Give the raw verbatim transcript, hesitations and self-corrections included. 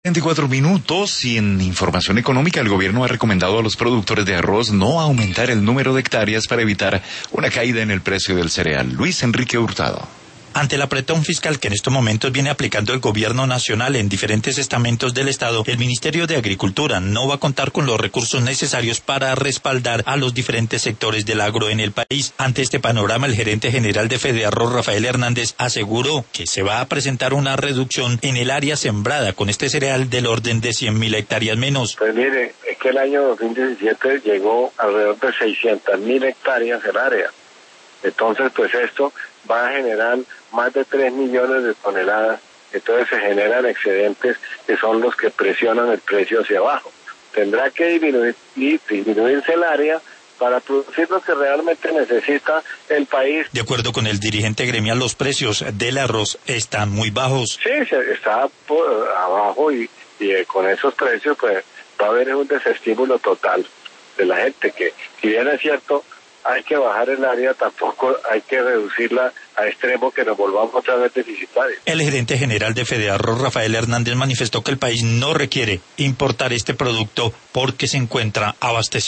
veinticuatro minutos y en información económica el gobierno ha recomendado a los productores de arroz no aumentar el número de hectáreas para evitar una caída en el precio del cereal. Luis Enrique Hurtado. Ante el apretón fiscal que en estos momentos viene aplicando el gobierno nacional en diferentes estamentos del Estado, el Ministerio de Agricultura no va a contar con los recursos necesarios para respaldar a los diferentes sectores del agro en el país. Ante este panorama, el gerente general de Fedearroz, Rafael Hernández, aseguró que se va a presentar una reducción en el área sembrada con este cereal del orden de cien mil hectáreas menos. Pues mire, es que el año dos mil diecisiete llegó alrededor de seiscientas mil hectáreas el área. Entonces, pues esto va a generar más de tres millones de toneladas, entonces se generan excedentes que son los que presionan el precio hacia abajo. Tendrá que disminuir, y disminuirse el área para producir lo que realmente necesita el país. De acuerdo con el dirigente gremial, los precios del arroz están muy bajos. Sí, está por abajo y, y con esos precios pues va a haber un desestímulo total de la gente, que si bien es cierto, hay que bajar el área, tampoco hay que reducirla a extremo que nos volvamos otra vez deficitarios. El gerente general de Fedearroz, Rafael Hernández, manifestó que el país no requiere importar este producto porque se encuentra abastecido.